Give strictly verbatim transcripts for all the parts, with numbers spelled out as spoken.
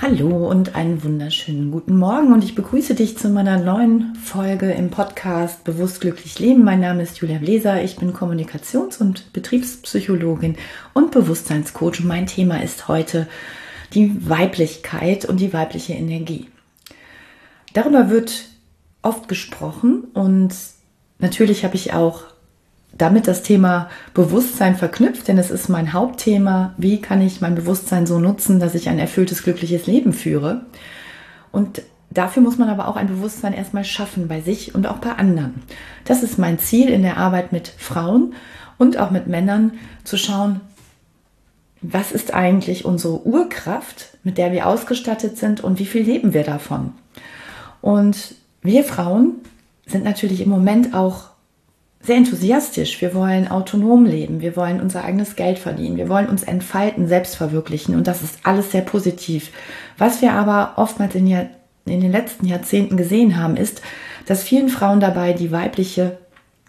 Hallo und einen wunderschönen guten Morgen und ich begrüße dich zu meiner neuen Folge im Podcast Bewusst glücklich leben. Mein Name ist Julia Bläser, ich bin Kommunikations- und Betriebspsychologin und Bewusstseinscoach und mein Thema ist heute die Weiblichkeit und die weibliche Energie. Darüber wird oft gesprochen und natürlich habe ich auch damit das Thema Bewusstsein verknüpft, denn es ist mein Hauptthema. Wie kann ich mein Bewusstsein so nutzen, dass ich ein erfülltes, glückliches Leben führe? Und dafür muss man aber auch ein Bewusstsein erstmal schaffen bei sich und auch bei anderen. Das ist mein Ziel in der Arbeit mit Frauen und auch mit Männern, zu schauen, was ist eigentlich unsere Urkraft, mit der wir ausgestattet sind und wie viel leben wir davon? Und wir Frauen sind natürlich im Moment auch sehr enthusiastisch. Wir wollen autonom leben, wir wollen unser eigenes Geld verdienen, wir wollen uns entfalten, selbst verwirklichen und das ist alles sehr positiv. Was wir aber oftmals in, Jahr, in den letzten Jahrzehnten gesehen haben, ist, dass vielen Frauen dabei die weibliche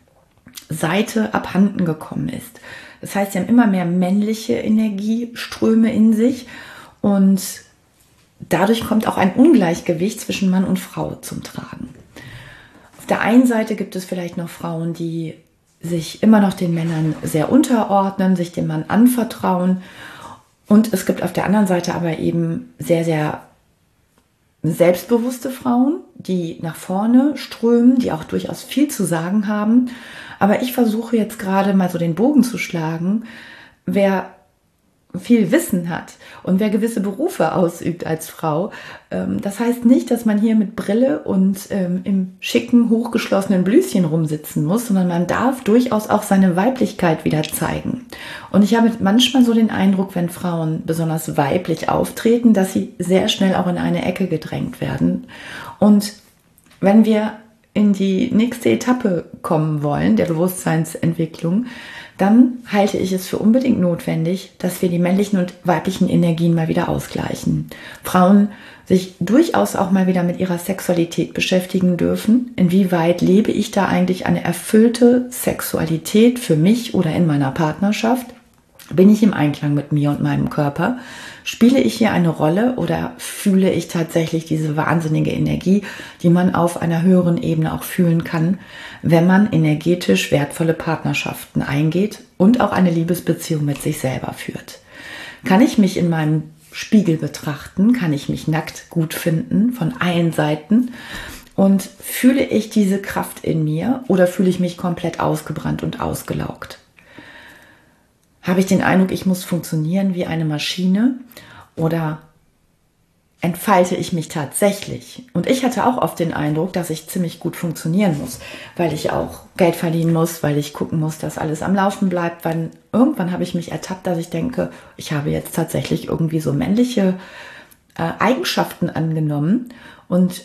Seite abhanden gekommen ist. Das heißt, sie haben immer mehr männliche Energieströme in sich und dadurch kommt auch ein Ungleichgewicht zwischen Mann und Frau zum Tragen. Auf der einen Seite gibt es vielleicht noch Frauen, die sich immer noch den Männern sehr unterordnen, sich dem Mann anvertrauen. Und es gibt auf der anderen Seite aber eben sehr, sehr selbstbewusste Frauen, die nach vorne strömen, die auch durchaus viel zu sagen haben. Aber ich versuche jetzt gerade mal so den Bogen zu schlagen, wer viel Wissen hat und wer gewisse Berufe ausübt als Frau. Das heißt nicht, dass man hier mit Brille und im schicken, hochgeschlossenen Blüschen rumsitzen muss, sondern man darf durchaus auch seine Weiblichkeit wieder zeigen. Und ich habe manchmal so den Eindruck, wenn Frauen besonders weiblich auftreten, dass sie sehr schnell auch in eine Ecke gedrängt werden. Und wenn wir in die nächste Etappe kommen wollen, der Bewusstseinsentwicklung, dann halte ich es für unbedingt notwendig, dass wir die männlichen und weiblichen Energien mal wieder ausgleichen. Frauen sich durchaus auch mal wieder mit ihrer Sexualität beschäftigen dürfen. Inwieweit lebe ich da eigentlich eine erfüllte Sexualität für mich oder in meiner Partnerschaft? Bin ich im Einklang mit mir und meinem Körper? Spiele ich hier eine Rolle oder fühle ich tatsächlich diese wahnsinnige Energie, die man auf einer höheren Ebene auch fühlen kann, wenn man energetisch wertvolle Partnerschaften eingeht und auch eine Liebesbeziehung mit sich selber führt? Kann ich mich in meinem Spiegel betrachten? Kann ich mich nackt gut finden von allen Seiten? Und fühle ich diese Kraft in mir oder fühle ich mich komplett ausgebrannt und ausgelaugt? Habe ich den Eindruck, ich muss funktionieren wie eine Maschine oder entfalte ich mich tatsächlich? Und ich hatte auch oft den Eindruck, dass ich ziemlich gut funktionieren muss, weil ich auch Geld verdienen muss, weil ich gucken muss, dass alles am Laufen bleibt. Weil irgendwann habe ich mich ertappt, dass ich denke, ich habe jetzt tatsächlich irgendwie so männliche äh, Eigenschaften angenommen und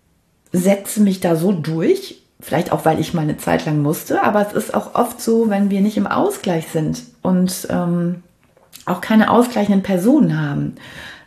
setze mich da so durch. Vielleicht auch, weil ich mal eine Zeit lang musste, aber es ist auch oft so, wenn wir nicht im Ausgleich sind und ähm, auch keine ausgleichenden Personen haben,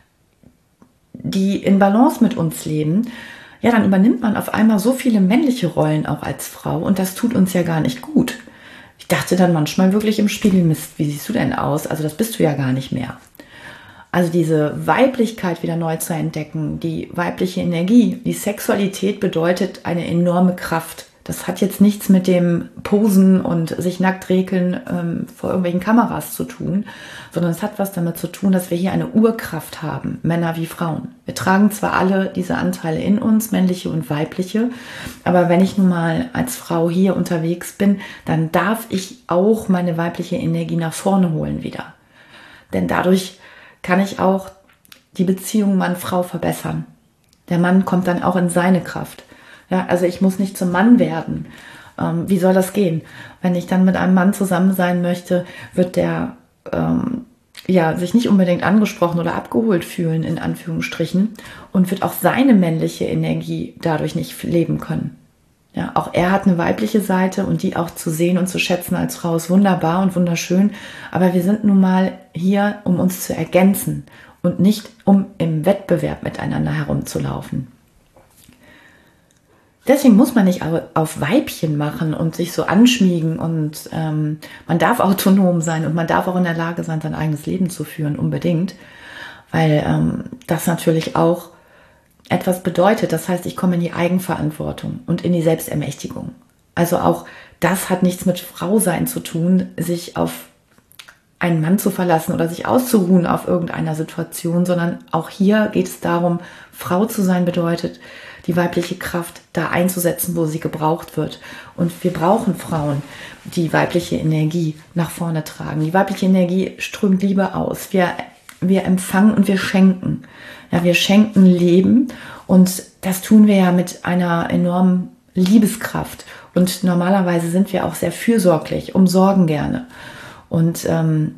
die in Balance mit uns leben, ja, dann übernimmt man auf einmal so viele männliche Rollen auch als Frau und das tut uns ja gar nicht gut. Ich dachte dann manchmal wirklich im Spiegel, Mist, wie siehst du denn aus? Also das bist du ja gar nicht mehr. Also diese Weiblichkeit wieder neu zu entdecken, die weibliche Energie, die Sexualität bedeutet eine enorme Kraft. Das hat jetzt nichts mit dem Posen und sich nackt rekeln ähm, vor irgendwelchen Kameras zu tun, sondern es hat was damit zu tun, dass wir hier eine Urkraft haben, Männer wie Frauen. Wir tragen zwar alle diese Anteile in uns, männliche und weibliche, aber wenn ich nun mal als Frau hier unterwegs bin, dann darf ich auch meine weibliche Energie nach vorne holen wieder. Denn dadurch kann ich auch die Beziehung Mann-Frau verbessern. Der Mann kommt dann auch in seine Kraft. Ja, also ich muss nicht zum Mann werden. Ähm, wie soll das gehen? Wenn ich dann mit einem Mann zusammen sein möchte, wird der ähm, ja, sich nicht unbedingt angesprochen oder abgeholt fühlen, in Anführungsstrichen, und wird auch seine männliche Energie dadurch nicht leben können. Ja, auch er hat eine weibliche Seite und die auch zu sehen und zu schätzen als Frau ist wunderbar und wunderschön. Aber wir sind nun mal hier, um uns zu ergänzen und nicht um im Wettbewerb miteinander herumzulaufen. Deswegen muss man nicht auf Weibchen machen und sich so anschmiegen und ähm, man darf autonom sein und man darf auch in der Lage sein, sein eigenes Leben zu führen, unbedingt. weil ähm, das natürlich auch etwas bedeutet. Das heißt, ich komme in die Eigenverantwortung und in die Selbstermächtigung. Also auch das hat nichts mit Frausein zu tun, sich auf einen Mann zu verlassen oder sich auszuruhen auf irgendeiner Situation, sondern auch hier geht es darum, Frau zu sein bedeutet, die weibliche Kraft da einzusetzen, wo sie gebraucht wird. Und wir brauchen Frauen, die weibliche Energie nach vorne tragen. Die weibliche Energie strömt Liebe aus. Wir, wir empfangen und wir schenken. Ja, wir schenken Leben und das tun wir ja mit einer enormen Liebeskraft. Und normalerweise sind wir auch sehr fürsorglich, umsorgen gerne. Und ähm,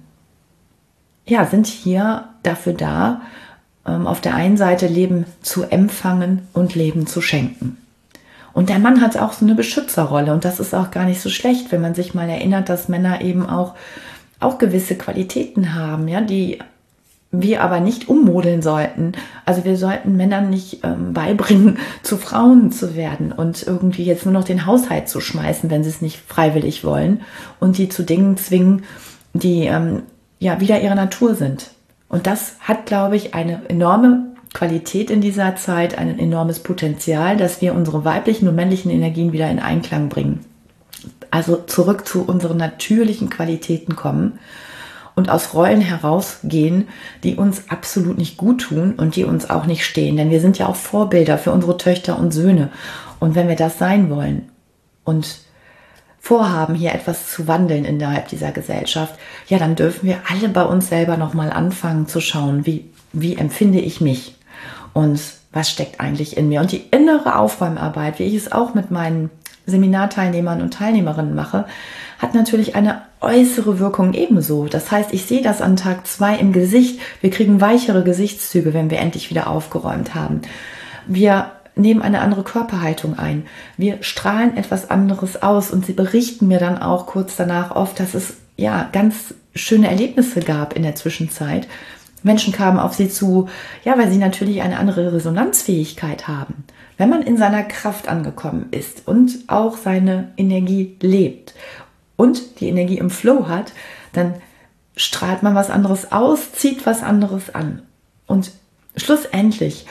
ja, sind hier dafür da, ähm, auf der einen Seite Leben zu empfangen und Leben zu schenken. Und der Mann hat auch so eine Beschützerrolle und das ist auch gar nicht so schlecht, wenn man sich mal erinnert, dass Männer eben auch, auch gewisse Qualitäten haben, ja, die wir aber nicht ummodeln sollten. Also wir sollten Männern nicht ähm, beibringen, zu Frauen zu werden und irgendwie jetzt nur noch den Haushalt zu schmeißen, wenn sie es nicht freiwillig wollen und die zu Dingen zwingen, die ähm, ja wieder ihre Natur sind. Und das hat, glaube ich, eine enorme Qualität in dieser Zeit, ein enormes Potenzial, dass wir unsere weiblichen und männlichen Energien wieder in Einklang bringen. Also zurück zu unseren natürlichen Qualitäten kommen und aus Rollen herausgehen, die uns absolut nicht gut tun und die uns auch nicht stehen. Denn wir sind ja auch Vorbilder für unsere Töchter und Söhne. Und wenn wir das sein wollen und vorhaben, hier etwas zu wandeln innerhalb dieser Gesellschaft, ja, dann dürfen wir alle bei uns selber nochmal anfangen zu schauen, wie, wie empfinde ich mich und was steckt eigentlich in mir. Und die innere Aufräumarbeit, wie ich es auch mit meinen Seminarteilnehmern und Teilnehmerinnen mache, hat natürlich eine äußere Wirkung ebenso. Das heißt, ich sehe das an Tag zwei im Gesicht. Wir kriegen weichere Gesichtszüge, wenn wir endlich wieder aufgeräumt haben. Wir nehmen eine andere Körperhaltung ein. Wir strahlen etwas anderes aus und sie berichten mir dann auch kurz danach oft, dass es ja ganz schöne Erlebnisse gab in der Zwischenzeit. Menschen kamen auf sie zu, ja, weil sie natürlich eine andere Resonanzfähigkeit haben. Wenn man in seiner Kraft angekommen ist und auch seine Energie lebt und die Energie im Flow hat, dann strahlt man was anderes aus, zieht was anderes an. Und schlussendlich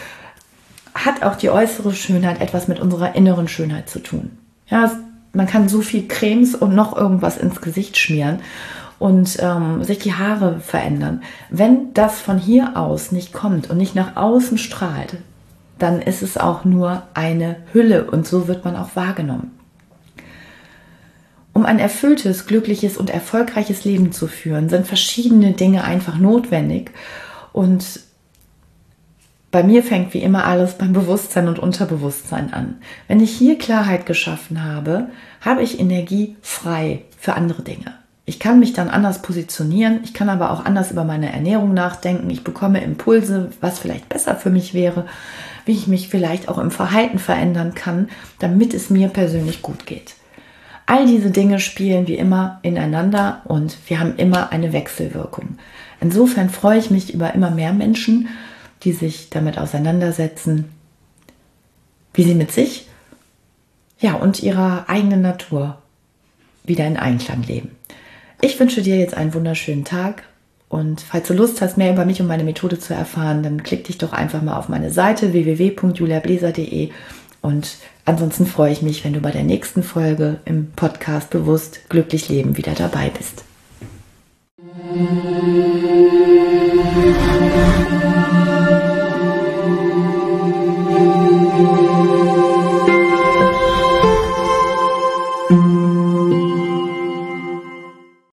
hat auch die äußere Schönheit etwas mit unserer inneren Schönheit zu tun. Ja, man kann so viel Cremes und noch irgendwas ins Gesicht schmieren und ähm, sich die Haare verändern. Wenn das von hier aus nicht kommt und nicht nach außen strahlt, dann ist es auch nur eine Hülle und so wird man auch wahrgenommen. Um ein erfülltes, glückliches und erfolgreiches Leben zu führen, sind verschiedene Dinge einfach notwendig und bei mir fängt wie immer alles beim Bewusstsein und Unterbewusstsein an. Wenn ich hier Klarheit geschaffen habe, habe ich Energie frei für andere Dinge. Ich kann mich dann anders positionieren, ich kann aber auch anders über meine Ernährung nachdenken. Ich bekomme Impulse, was vielleicht besser für mich wäre, wie ich mich vielleicht auch im Verhalten verändern kann, damit es mir persönlich gut geht. All diese Dinge spielen wie immer ineinander und wir haben immer eine Wechselwirkung. Insofern freue ich mich über immer mehr Menschen, die sich damit auseinandersetzen, wie sie mit sich, ja, und ihrer eigenen Natur wieder in Einklang leben. Ich wünsche dir jetzt einen wunderschönen Tag und falls du Lust hast, mehr über mich und meine Methode zu erfahren, dann klick dich doch einfach mal auf meine Seite w w w punkt julia bläser punkt de und ansonsten freue ich mich, wenn du bei der nächsten Folge im Podcast Bewusst glücklich leben wieder dabei bist.